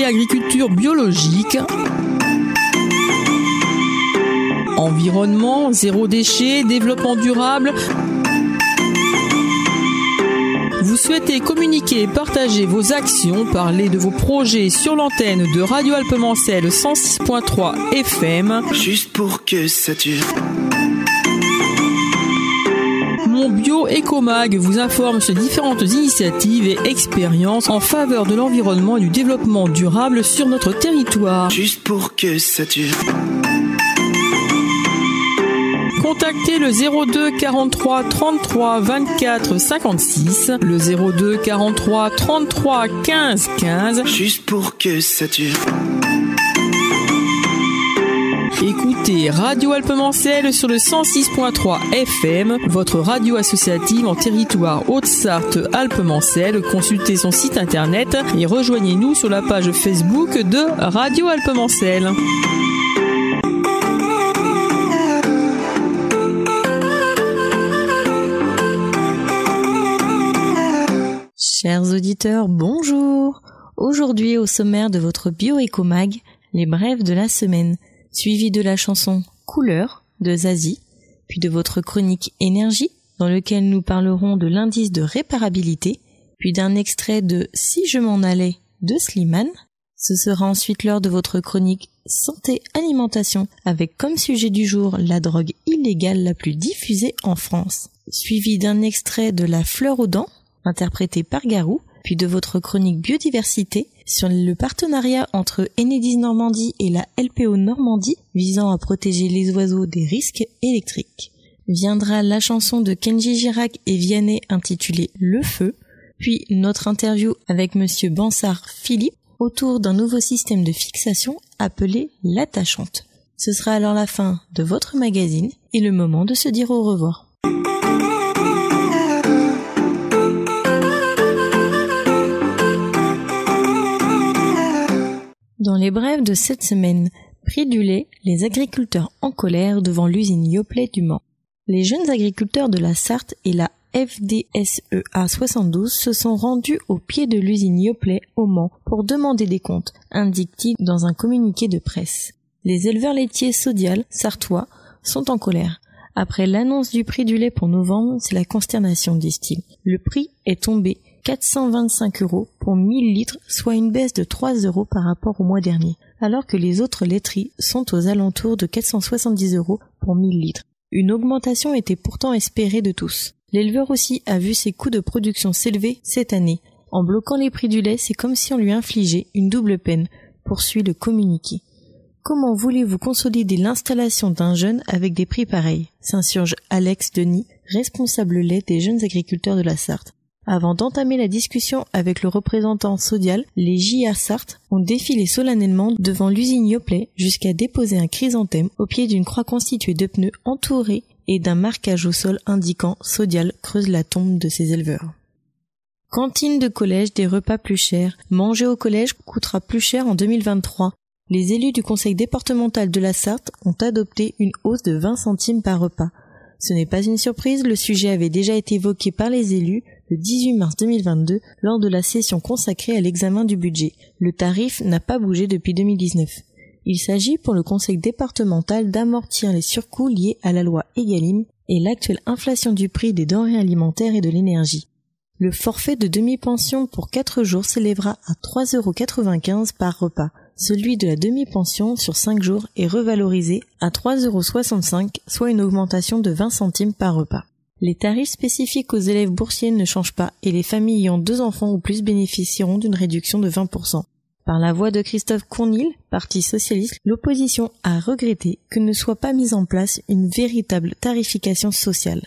agriculture biologique, environnement, zéro déchet, développement durable. Vous souhaitez communiquer et partager vos actions, parler de vos projets sur l'antenne de Radio Alpemancel 106.3 FM. Juste pour que ça dure. Mon Bio Écomag vous informe sur différentes initiatives et expériences en faveur de l'environnement et du développement durable sur notre territoire. Juste pour que ça dure. Contactez le 02 43 33 24 56, le 02 43 33 15 15. Juste pour que ça dure. Écoutez Radio Alpemancel sur le 106.3 FM, votre radio associative en territoire Haute-Sarthe-Alpemancel. Consultez son site internet et rejoignez-nous sur la page Facebook de Radio Alpemancel. Chers auditeurs, bonjour. Aujourd'hui, au sommaire de votre Bio-Écomag, les brèves de la semaine, suivi de la chanson Couleur de Zazie, puis de votre chronique Énergie, dans lequel nous parlerons de l'indice de réparabilité, puis d'un extrait de Si je m'en allais de Slimane. Ce sera ensuite l'heure de votre chronique Santé Alimentation, avec comme sujet du jour la drogue illégale la plus diffusée en France, suivi d'un extrait de La Fleur aux dents, interprété par Garou, puis de votre chronique Biodiversité sur le partenariat entre Enedis Normandie et la LPO Normandie visant à protéger les oiseaux des risques électriques. Viendra la chanson de Kenji Girac et Vianney intitulée Le Feu, puis notre interview avec monsieur Bansard Philippe autour d'un nouveau système de fixation appelé l'attachante. Ce sera alors la fin de votre magazine et le moment de se dire au revoir. Dans les brèves de cette semaine, prix du lait, les agriculteurs en colère devant l'usine Yoplait du Mans. Les jeunes agriculteurs de la Sarthe et la FDSEA 72 se sont rendus au pied de l'usine Yoplait au Mans pour demander des comptes, indique-t-il dans un communiqué de presse. Les éleveurs laitiers Sodial, sartois, sont en colère. Après l'annonce du prix du lait pour novembre, c'est la consternation, disent-ils. Le prix est tombé 425 € pour 1000 litres, soit une baisse de 3 € par rapport au mois dernier, alors que les autres laiteries sont aux alentours de 470 € pour 1000 litres. Une augmentation était pourtant espérée de tous. L'éleveur aussi a vu ses coûts de production s'élever cette année. En bloquant les prix du lait, c'est comme si on lui infligeait une double peine, poursuit le communiqué. Comment voulez-vous consolider l'installation d'un jeune avec des prix pareils ? S'insurge Alex Denis, responsable lait des jeunes agriculteurs de la Sarthe. Avant d'entamer la discussion avec le représentant Sodial, les JA Sarthe ont défilé solennellement devant l'usine Yoplait jusqu'à déposer un chrysanthème au pied d'une croix constituée de pneus entourés et d'un marquage au sol indiquant Sodial creuse la tombe de ses éleveurs. Cantine de collège, des repas plus chers. Manger au collège coûtera plus cher en 2023. Les élus du conseil départemental de la Sarthe ont adopté une hausse de 20 centimes par repas. Ce n'est pas une surprise, le sujet avait déjà été évoqué par les élus le 18 mars 2022 lors de la session consacrée à l'examen du budget. Le tarif n'a pas bougé depuis 2019. Il s'agit pour le conseil départemental d'amortir les surcoûts liés à la loi Egalim et l'actuelle inflation du prix des denrées alimentaires et de l'énergie. Le forfait de demi-pension pour 4 jours s'élèvera à 3,95 € par repas. Celui de la demi-pension sur 5 jours est revalorisé à 3,65 €, soit une augmentation de 20 centimes par repas. Les tarifs spécifiques aux élèves boursiers ne changent pas et les familles ayant 2 enfants ou plus bénéficieront d'une réduction de 20%. Par la voix de Christophe Cournil, Parti socialiste, l'opposition a regretté que ne soit pas mise en place une véritable tarification sociale.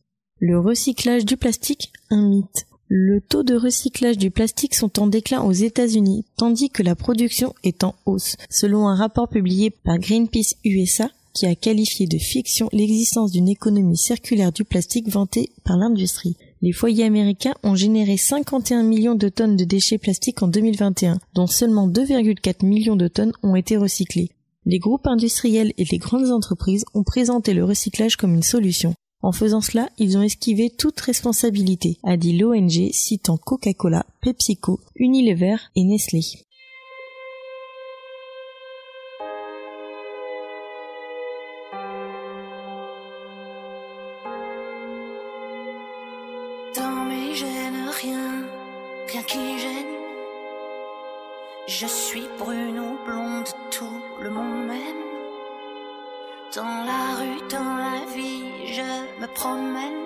Le recyclage du plastique, un mythe. Le taux de recyclage du plastique sont en déclin aux États-Unis, tandis que la production est en hausse, selon un rapport publié par Greenpeace USA, qui a qualifié de fiction l'existence d'une économie circulaire du plastique vantée par l'industrie. Les foyers américains ont généré 51 millions de tonnes de déchets plastiques en 2021, dont seulement 2,4 millions de tonnes ont été recyclées. Les groupes industriels et les grandes entreprises ont présenté le recyclage comme une solution. En faisant cela, ils ont esquivé toute responsabilité, a dit l'ONG citant Coca-Cola, PepsiCo, Unilever et Nestlé. rien qui gêne. Je suis brune ou blonde, tout le monde m'aime. Dans la rue, dans la vie, je me promène.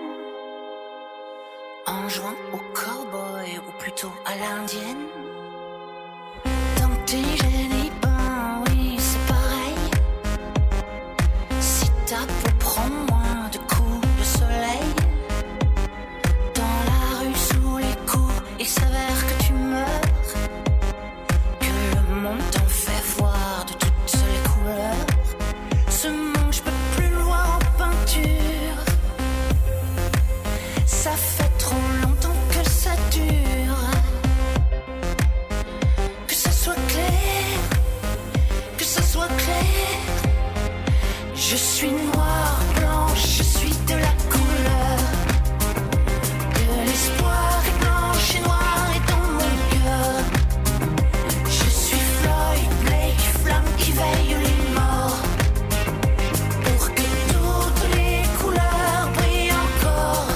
En jouant au cowboy ou plutôt à l'indienne. Tant que t'es gêné, ben oui, c'est pareil. Si ta peau prend moins de coups de soleil. Dans la rue, sous les coups, il s'avère que tu meurs. Que le monde t'en fait voir de toutes les couleurs. Ce monde, je peux plus le voir en peinture. Ça fait trop longtemps que ça dure. Que ça soit clair, que ça soit clair. Je suis noire, blanche, je suis de la couleur. De l'espoir est blanche et noire est dans mon cœur. Je suis Floyd, Blake, flamme qui veille les morts. Pour que toutes les couleurs brillent encore.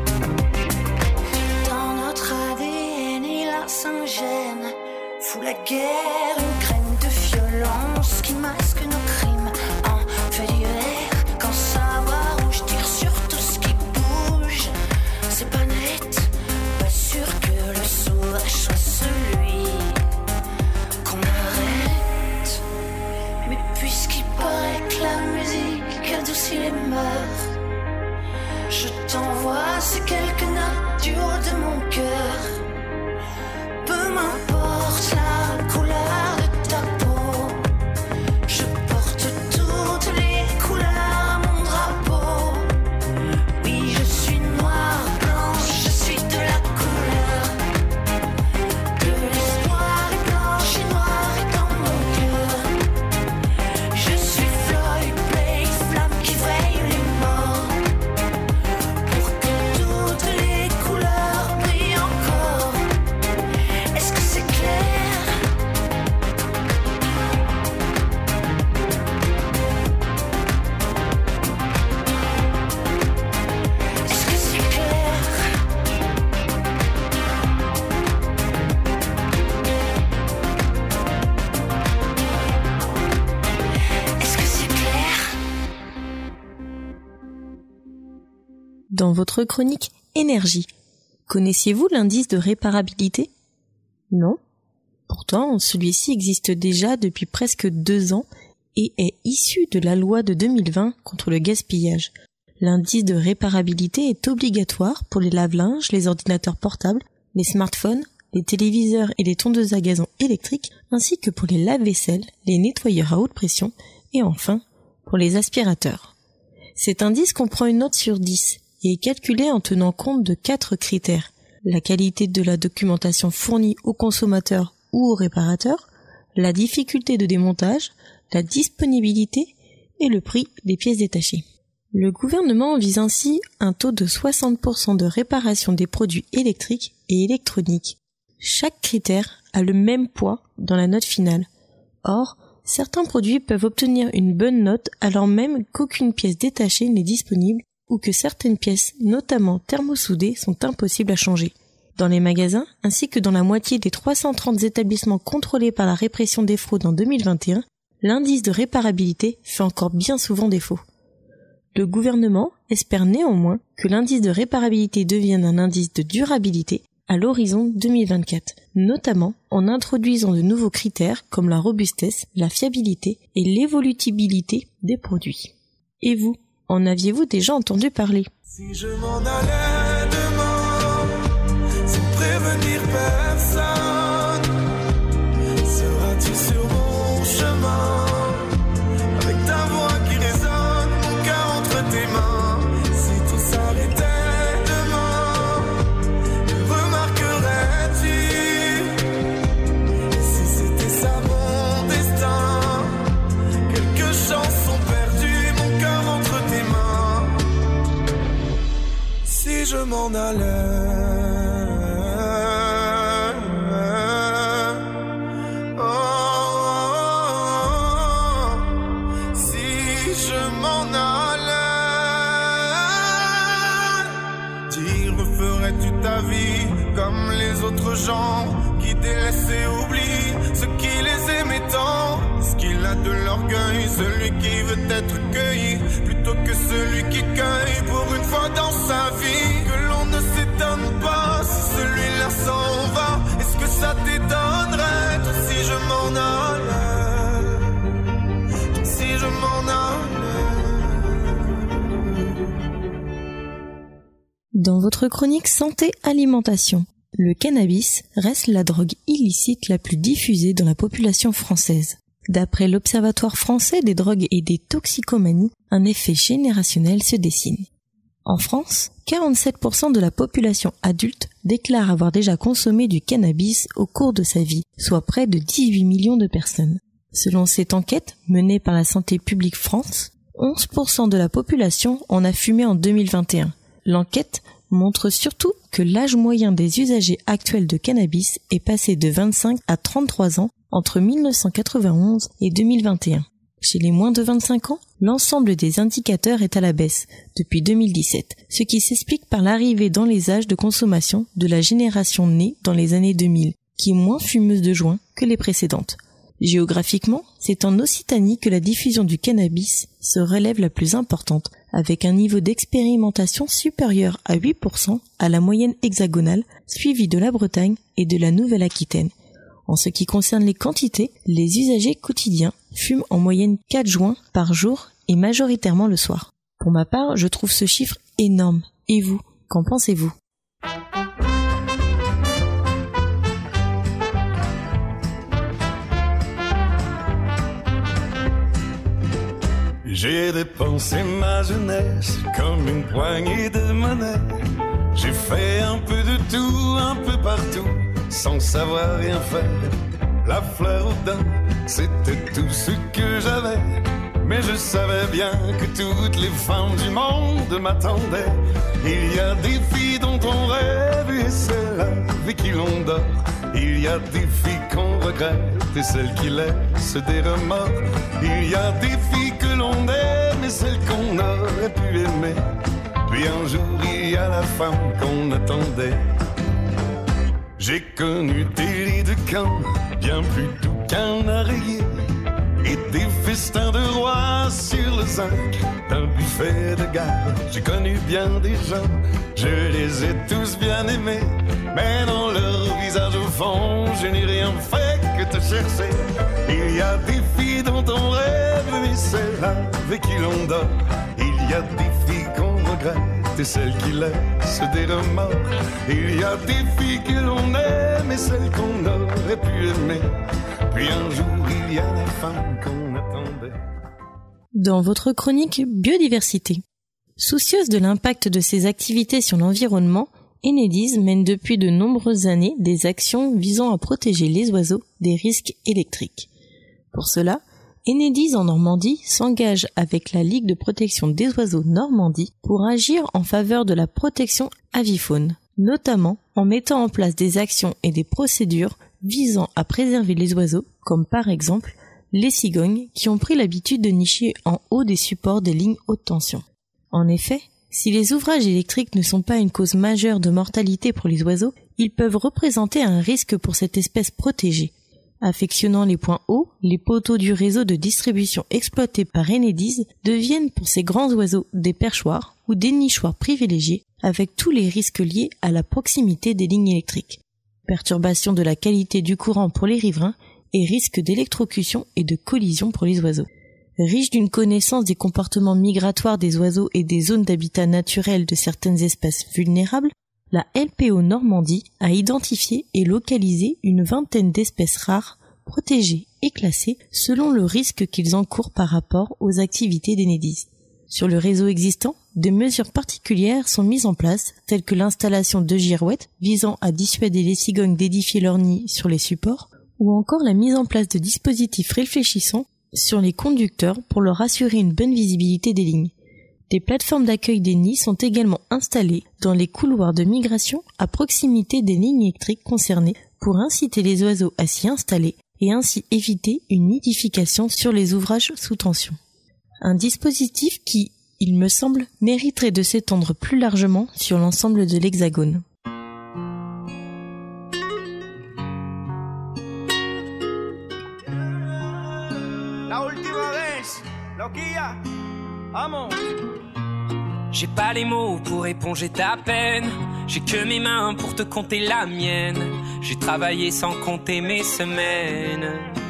Dans notre ADN et la Saint-Gène fout la guerre, une graine de violence qui masque nos crimes en fait divers. Quand ça va rouge, tire sur tout ce qui bouge. C'est pas net, pas sûr que le sauvage soit celui qu'on arrête. Mais puisqu'il paraît que la musique adoucit les mœurs, je t'envoie ces quelques notes du haut de mon cœur. Peu m'importe la couleur de ta peau, je porte toutes les couleurs à mon drapeau. Oui, je suis noire, blanche, je suis de la couleur. De l'espoir est blanche et noire est dans mon cœur. Je suis Floyd, Blake, flamme qui veille les morts. Pour que toutes les couleurs brillent encore. Est-ce que c'est clair? Est-ce que c'est clair? Est-ce que c'est clair? Dans votre chronique Énergie, connaissiez-vous l'indice de réparabilité? Non? Pourtant, celui-ci existe déjà depuis presque 2 ans et est issu de la loi de 2020 contre le gaspillage. L'indice de réparabilité est obligatoire pour les lave-linges, les ordinateurs portables, les smartphones, les téléviseurs et les tondeuses à gazon électriques, ainsi que pour les lave-vaisselle, les nettoyeurs à haute pression et enfin pour les aspirateurs. Cet indice comprend une note sur 10 et est calculé en tenant compte de 4 critères: la qualité de la documentation fournie aux consommateurs ou aux réparateurs, la difficulté de démontage, la disponibilité et le prix des pièces détachées. Le gouvernement vise ainsi un taux de 60% de réparation des produits électriques et électroniques. Chaque critère a le même poids dans la note finale. Or, certains produits peuvent obtenir une bonne note alors même qu'aucune pièce détachée n'est disponible ou que certaines pièces, notamment thermosoudées, sont impossibles à changer. Dans les magasins, ainsi que dans la moitié des 330 établissements contrôlés par la répression des fraudes en 2021, l'indice de réparabilité fait encore bien souvent défaut. Le gouvernement espère néanmoins que l'indice de réparabilité devienne un indice de durabilité à l'horizon 2024, notamment en introduisant de nouveaux critères comme la robustesse, la fiabilité et l'évolutibilité des produits. Et vous, en aviez-vous déjà entendu parler? Si je m'en allais demain, sans prévenir personne, seras-tu sur mon chemin, avec ta voix qui résonne, mon cœur entre tes mains? Si tout s'arrêtait demain, remarquerais-tu? Si c'était ça mon destin, quelques chansons perdues, mon cœur entre tes mains. Si je m'en allais, ta vie comme les autres gens qui délaissent et oublient ceux qui les aimaient tant. Est-ce qu'il a de l'orgueil, celui qui veut être cueilli, plutôt que celui qui cueille pour une fois dans sa vie? Que l'on ne s'étonne pas si celui-là s'en va. Est-ce que ça t'étonnerait, toi, si je m'en allais, si je m'en allais? Dans votre chronique Santé Alimentation, le cannabis reste la drogue illicite la plus diffusée dans la population française. D'après l'Observatoire français des drogues et des toxicomanies, un effet générationnel se dessine. En France, 47% de la population adulte déclare avoir déjà consommé du cannabis au cours de sa vie, soit près de 18 millions de personnes. Selon cette enquête menée par la Santé publique France, 11% de la population en a fumé en 2021. L'enquête montre surtout que l'âge moyen des usagers actuels de cannabis est passé de 25 à 33 ans entre 1991 et 2021. Chez les moins de 25 ans, l'ensemble des indicateurs est à la baisse depuis 2017, ce qui s'explique par l'arrivée dans les âges de consommation de la génération née dans les années 2000, qui est moins fumeuse de joint que les précédentes. Géographiquement, c'est en Occitanie que la diffusion du cannabis se relève la plus importante, avec un niveau d'expérimentation supérieur à 8% à la moyenne hexagonale, suivi de la Bretagne et de la Nouvelle-Aquitaine. En ce qui concerne les quantités, les usagers quotidiens fument en moyenne 4 joints par jour et majoritairement le soir. Pour ma part, je trouve ce chiffre énorme. Et vous, qu'en pensez-vous ? J'ai dépensé ma jeunesse comme une poignée de monnaie. J'ai fait un peu de tout, un peu partout, sans savoir rien faire. La fleur aux dents, c'était tout ce que j'avais. Mais je savais bien que toutes les femmes du monde m'attendaient. Il y a des filles dont on rêve et celles avec qui l'on dort. Il y a des filles qu'on regrette et celles qui laissent des remords. Il y a des filles que l'on aime et celles qu'on aurait pu aimer. Puis un jour il y a la femme qu'on attendait. J'ai connu des lits de camp bien plus doux qu'un oreiller, et des festins de roi sur le zinc d'un buffet de gare. J'ai connu bien des gens, je les ai tous bien aimés, mais dans leur visage au fond, je n'ai rien fait que te chercher. Il y a des filles dont on rêve, mais celles avec qui l'on dort. Il y a des filles qu'on regrette et celles qui laissent des remords. Il y a des filles que l'on aime et celles qu'on aurait pu aimer. Puis un jour, il y a la femme qu'on attendait. Dans votre chronique Biodiversité, soucieuse de l'impact de ses activités sur l'environnement, Enedis mène depuis de nombreuses années des actions visant à protéger les oiseaux des risques électriques. Pour cela, Enedis en Normandie s'engage avec la Ligue de protection des oiseaux Normandie pour agir en faveur de la protection avifaune, notamment en mettant en place des actions et des procédures visant à préserver les oiseaux, comme par exemple les cigognes qui ont pris l'habitude de nicher en haut des supports des lignes haute tension. En effet, si les ouvrages électriques ne sont pas une cause majeure de mortalité pour les oiseaux, ils peuvent représenter un risque pour cette espèce protégée. Affectionnant les points hauts, les poteaux du réseau de distribution exploité par Enedis deviennent pour ces grands oiseaux des perchoirs ou des nichoirs privilégiés, avec tous les risques liés à la proximité des lignes électriques. Perturbation de la qualité du courant pour les riverains et risque d'électrocution et de collision pour les oiseaux. Riche d'une connaissance des comportements migratoires des oiseaux et des zones d'habitat naturel de certaines espèces vulnérables, la LPO Normandie a identifié et localisé une vingtaine d'espèces rares, protégées et classées selon le risque qu'ils encourent par rapport aux activités d'Enedis. Sur le réseau existant, des mesures particulières sont mises en place, telles que l'installation de girouettes visant à dissuader les cigognes d'édifier leur nid sur les supports, ou encore la mise en place de dispositifs réfléchissants sur les conducteurs pour leur assurer une bonne visibilité des lignes. Des plateformes d'accueil des nids sont également installées dans les couloirs de migration à proximité des lignes électriques concernées pour inciter les oiseaux à s'y installer et ainsi éviter une nidification sur les ouvrages sous tension. Un dispositif qui, il me semble, mériterait de s'étendre plus largement sur l'ensemble de l'Hexagone. J'ai pas les mots pour éponger ta peine. J'ai que mes mains pour te compter la mienne. J'ai travaillé sans compter mes semaines.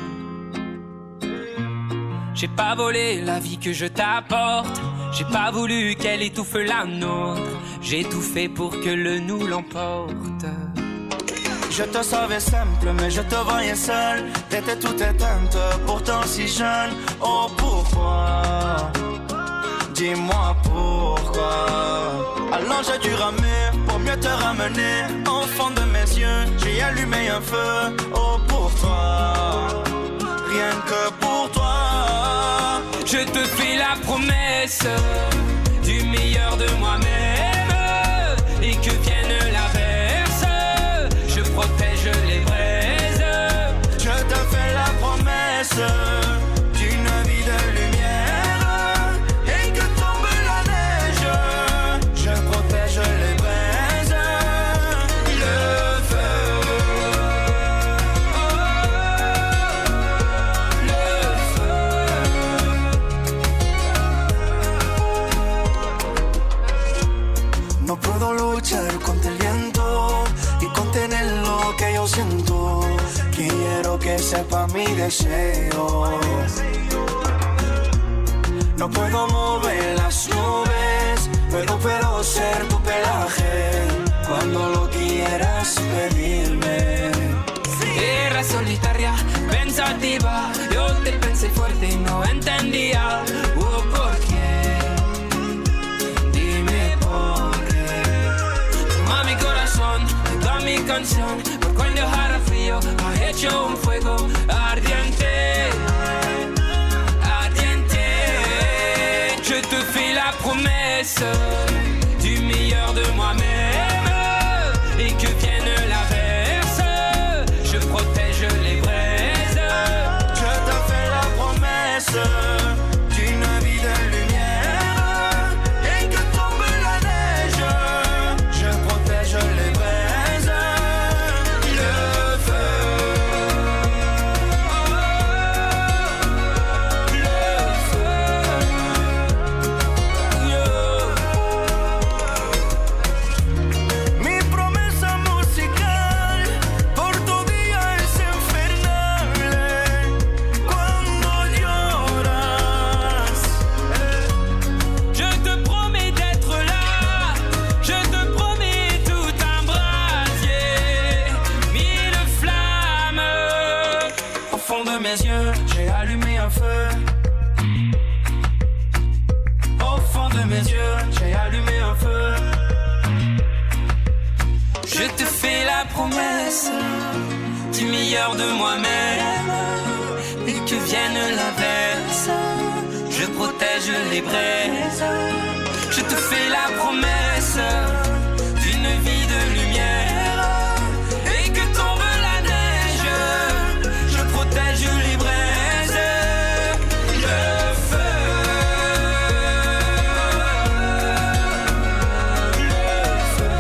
J'ai pas volé la vie que je t'apporte. J'ai pas voulu qu'elle étouffe la nôtre. J'ai tout fait pour que le nous l'emporte. Je te savais simple, mais je te voyais seule. T'étais toute éteinte, pourtant si jeune. Oh pourquoi? Dis-moi pourquoi. Alors j'ai dû ramer pour mieux te ramener. Au fond de mes yeux, j'ai allumé un feu. Oh pour toi, rien que pour toi. Je te fais la promesse du meilleur de moi-même. Et que vienne l'averse, je protège les braises. Je te fais la promesse d'une vie de lumière. Et que tombe la neige, je protège les braises. Le feu, le feu. No puedo luchar contra el viento y contener lo que yo siento. Quiero que sepa mi deseo. No puedo mover las nubes, pero puedo ser tu pelaje cuando lo quieras pedirme. Era solitaria, pensativa. Yo te pensé fuerte y no entendía. ¿Por qué? Dime por qué. Toma mi corazón, toda mi canción. Porque el dejar frío ha hecho un fuego ardiente. Ardiente. Je te fais la promesse du meilleur de moi-même. Et que vienne l'averse, je protège les braises. Je te fais la promesse d'une vie de lumière. Et que tombe la neige, je protège les braises. Le feu, le feu. Mi promesa musical por tu día es infernal. Cuando lloras, Je te promets d'être là. Je te promets tout un brasier. Mille flammes. au fond de mes yeux, j'ai allumé un feu. Au fond de mes yeux, j'ai allumé un feu. Je te fais la promesse du meilleur de moi-même. Et que vienne l'averse, je protège les braises. Je te fais la promesse d'une vie de lumière. Et que tombe la neige, je protège les braises. Le feu, le feu.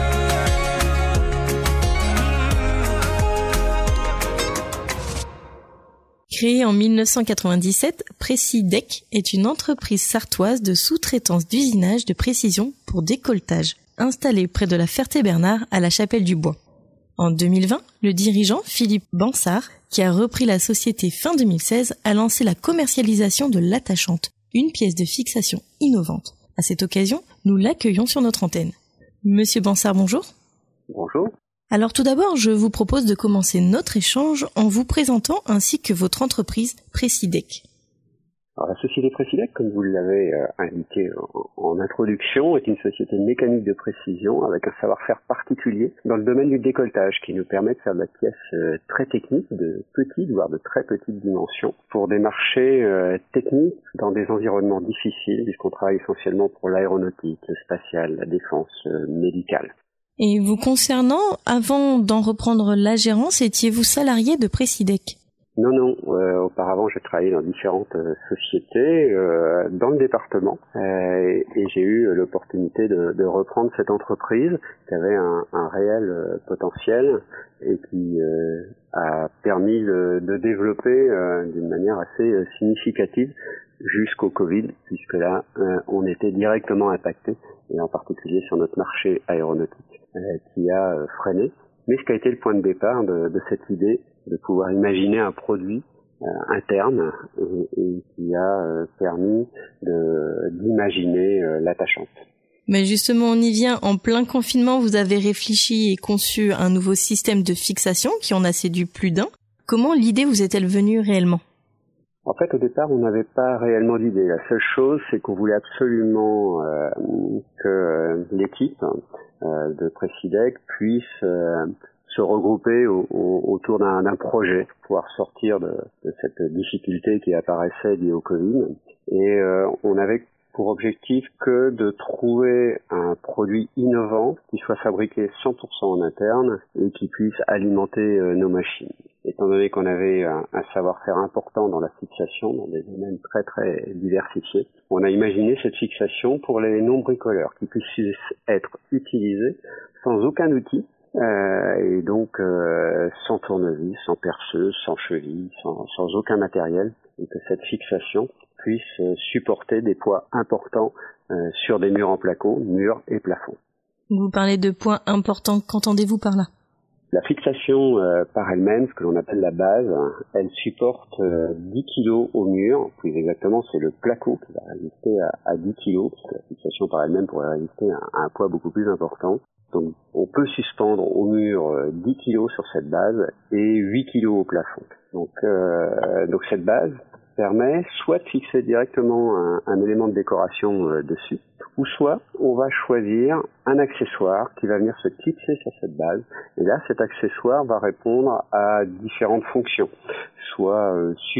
Créée en 1997, Précidec est une entreprise sartoise de sous-traitance d'usinage de précision pour décolletage, installée près de la Ferté-Bernard à la Chapelle-du-Bois. En 2020, le dirigeant Philippe Bansard, qui a repris la société fin 2016, a lancé la commercialisation de l'attachante, une pièce de fixation innovante. À cette occasion, nous l'accueillons sur notre antenne. Monsieur Bansard, bonjour. Bonjour. Alors tout d'abord, je vous propose de commencer notre échange en vous présentant ainsi que votre entreprise Précidec. Alors, la société Précidec, comme vous l'avez indiqué en introduction, est une société mécanique de précision avec un savoir-faire particulier dans le domaine du décolletage qui nous permet de faire de la pièce très technique, de petites voire de très petites dimensions, pour des marchés techniques dans des environnements difficiles puisqu'on travaille essentiellement pour l'aéronautique, le spatial, la défense médicale. Et vous concernant, avant d'en reprendre la gérance, étiez-vous salarié de Précidec? Non. Auparavant, j'ai travaillé dans différentes sociétés dans le département et j'ai eu l'opportunité de reprendre cette entreprise qui avait un réel potentiel et qui a permis de développer d'une manière assez significative jusqu'au Covid, puisque là, on était directement impacté, et en particulier sur notre marché aéronautique, qui a freiné. Mais ce qui a été le point de départ de cette idée de pouvoir imaginer un produit interne et qui a permis d'imaginer l'attachante. Mais justement, on y vient. En plein confinement, vous avez réfléchi et conçu un nouveau système de fixation qui en a séduit plus d'un. Comment l'idée vous est-elle venue réellement ? En fait, au départ, on n'avait pas réellement d'idée. La seule chose, c'est qu'on voulait absolument que l'équipe de Précidec puisse se regrouper autour d'un projet pour pouvoir sortir de cette difficulté qui apparaissait liée au Covid. Et on avait pour objectif que de trouver un produit innovant qui soit fabriqué 100% en interne et qui puisse alimenter nos machines. Étant donné qu'on avait un savoir-faire important dans la fixation, dans des domaines très très diversifiés, on a imaginé cette fixation pour les non-bricoleurs qui puissent être utilisés sans aucun outil, et donc sans tournevis, sans perceuse, sans cheville, sans aucun matériel, et que cette fixation puisse supporter des poids importants sur des murs en placo, murs et plafonds. Vous parlez de poids importants, qu'entendez-vous par là ? La fixation par elle-même, ce que l'on appelle la base, elle supporte 10 kg au mur. Plus exactement, c'est le placo qui va résister à 10 kg, parce que la fixation par elle-même pourrait résister à un poids beaucoup plus important. Donc on peut suspendre au mur 10 kg sur cette base et 8 kg au plafond. Donc cette base permet soit de fixer directement un élément de décoration dessus, ou soit on va choisir un accessoire qui va venir se clipser sur cette base. Et là, cet accessoire va répondre à différentes fonctions, soit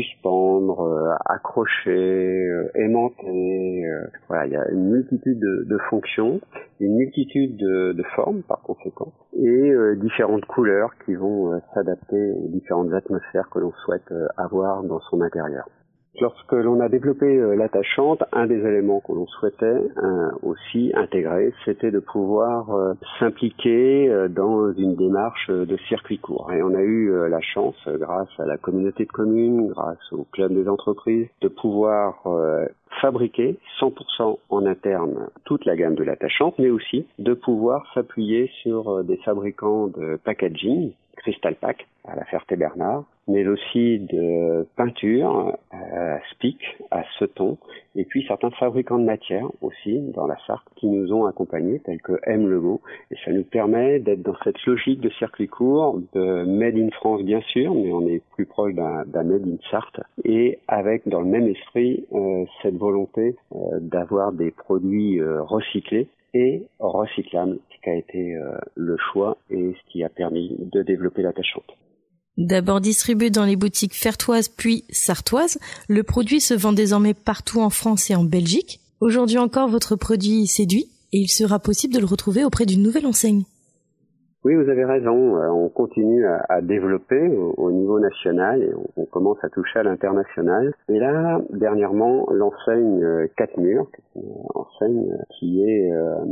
suspendre, accrocher, aimanter. Voilà, il y a une multitude de fonctions, une multitude de formes par conséquent, et différentes couleurs qui vont s'adapter aux différentes atmosphères que l'on souhaite avoir dans son intérieur. Lorsque l'on a développé l'attachante, un des éléments que l'on souhaitait aussi intégrer, c'était de pouvoir s'impliquer dans une démarche de circuit court. Et on a eu la chance, grâce à la communauté de communes, grâce au club des entreprises, de pouvoir fabriquer 100% en interne toute la gamme de l'attachante, mais aussi de pouvoir s'appuyer sur des fabricants de packaging, Crystal Pack à la Ferté-Bernard, mais aussi de peinture à Spic, à Seton, et puis certains fabricants de matières aussi dans la Sarthe qui nous ont accompagnés, tels que M. Legault, et ça nous permet d'être dans cette logique de circuit court, de Made in France bien sûr, mais on est plus proche d'un Made in Sarthe, et avec dans le même esprit cette volonté d'avoir des produits recyclés et recyclables, ce qui a été le choix et ce qui a permis de développer l'attachante. D'abord distribué dans les boutiques fertoises puis sartoises, le produit se vend désormais partout en France et en Belgique. Aujourd'hui encore, votre produit séduit et il sera possible de le retrouver auprès d'une nouvelle enseigne. Oui, vous avez raison. On continue à développer au niveau national et on commence à toucher à l'international. Et là, dernièrement, l'enseigne 4 Murs, une enseigne qui est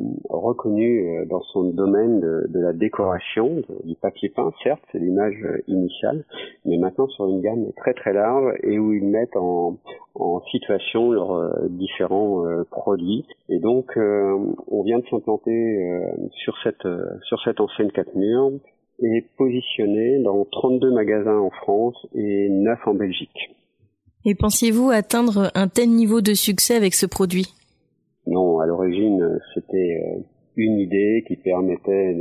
reconnue dans son domaine de la décoration, du papier peint, certes, c'est l'image initiale, mais maintenant sur une gamme très très large et où ils mettent en situation leurs différents produits. Et donc, on vient de s'implanter sur cette enseigne 4 Murs et positionné dans 32 magasins en France et 9 en Belgique. Et pensiez-vous atteindre un tel niveau de succès avec ce produit ? Non, à l'origine, c'était une idée qui permettait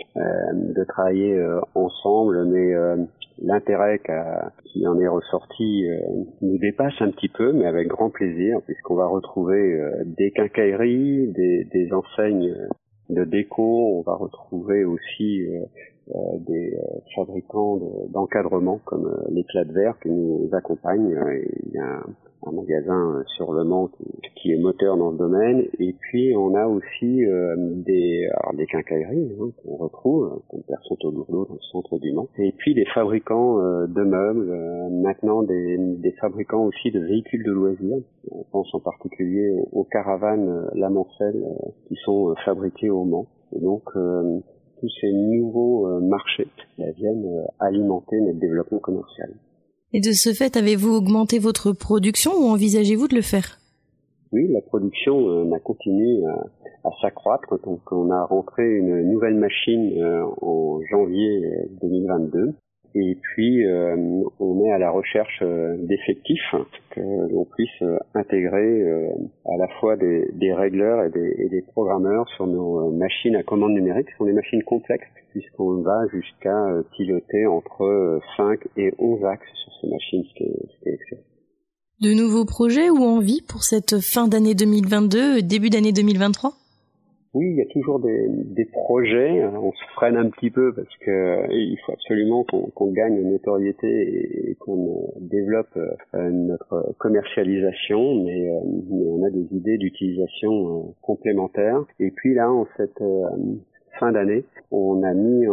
de travailler ensemble, mais l'intérêt qui en est ressorti nous dépasse un petit peu, mais avec grand plaisir, puisqu'on va retrouver des quincailleries, des enseignes de déco, on va retrouver aussi des fabricants d'encadrement comme l'Éclat de Verre qui nous accompagne. Il y a un magasin sur Le Mans qui est moteur dans le domaine, et puis on a aussi des quincailleries qu'on retrouve comme Persanto Lourdeau dans le centre du Mans, et puis des fabricants de meubles, maintenant des fabricants aussi de véhicules de loisirs. On pense en particulier aux caravanes La Mancelle qui sont fabriquées au Mans, et donc tous ces nouveaux marchés viennent alimenter notre développement commercial. Et de ce fait, avez-vous augmenté votre production ou envisagez-vous de le faire ? Oui, la production a continué à s'accroître. Donc on a rentré une nouvelle machine en janvier 2022. Et puis on est à la recherche d'effectifs que l'on puisse intégrer à la fois des régleurs et des programmeurs sur nos machines à commande numérique. Ce sont des machines complexes puisqu'on va jusqu'à piloter entre 5 et 11 axes sur ces machines, ce qui est excellent. De nouveaux projets ou envies pour cette fin d'année 2022, début d'année 2023 ? Oui, il y a toujours des projets. On se freine un petit peu parce que il faut absolument qu'on gagne en notoriété et qu'on développe notre commercialisation, mais on a des idées d'utilisation complémentaires. Et puis là, en cette fin d'année, on a mis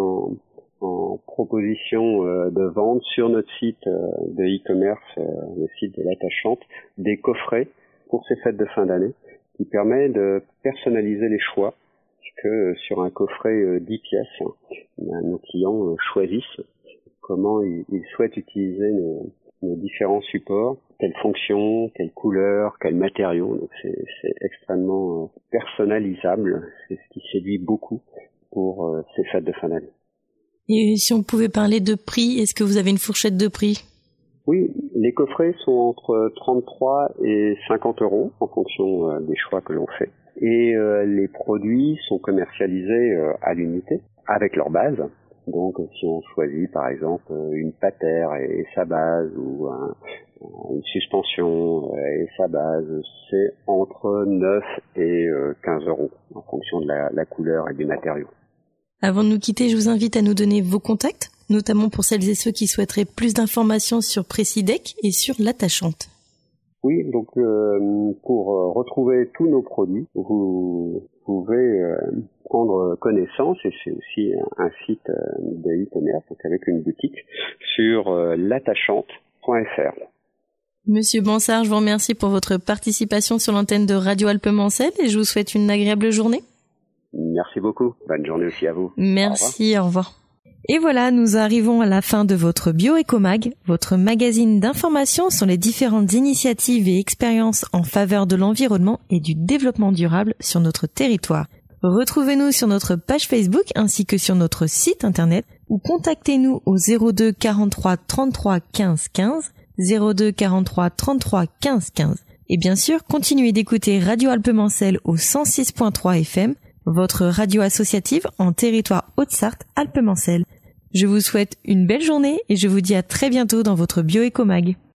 en proposition de vente sur notre site de e-commerce, le site de l'attachante, des coffrets pour ces fêtes de fin d'année, qui permet de personnaliser les choix, puisque sur un coffret 10 pièces, nos clients choisissent comment ils souhaitent utiliser nos différents supports, quelle fonction, quelle couleur, quel matériau. Donc c'est extrêmement personnalisable, c'est ce qui séduit beaucoup pour ces fêtes de fin d'année. Et si on pouvait parler de prix, est-ce que vous avez une fourchette de prix ? Oui, les coffrets sont entre 33 et 50 euros en fonction des choix que l'on fait. Et les produits sont commercialisés à l'unité avec leur base. Donc si on choisit par exemple une patère et sa base ou une suspension et sa base, c'est entre 9 et 15 euros en fonction de la couleur et du matériau. Avant de nous quitter, je vous invite à nous donner vos contacts, notamment pour celles et ceux qui souhaiteraient plus d'informations sur Precidec et sur l'attachante. Oui, donc pour retrouver tous nos produits, vous pouvez prendre connaissance, et c'est aussi un site de e-commerce, donc avec une boutique, sur l'attachante.fr. Monsieur Bansard, je vous remercie pour votre participation sur l'antenne de Radio Alpes-Mancel et je vous souhaite une agréable journée. Merci beaucoup. Bonne journée aussi à vous. Merci, au revoir. Et voilà, nous arrivons à la fin de votre Bio-Éco-Mag, votre magazine d'information sur les différentes initiatives et expériences en faveur de l'environnement et du développement durable sur notre territoire. Retrouvez-nous sur notre page Facebook ainsi que sur notre site internet ou contactez-nous au 02 43 33 15 15, 02 43 33 15 15. Et bien sûr, continuez d'écouter Radio Alpes-Mancel au 106.3 FM, votre radio associative en territoire Haute-Sarthe Alpes-Mancel. Je vous souhaite une belle journée et je vous dis à très bientôt dans votre Bio-Éco-Mag.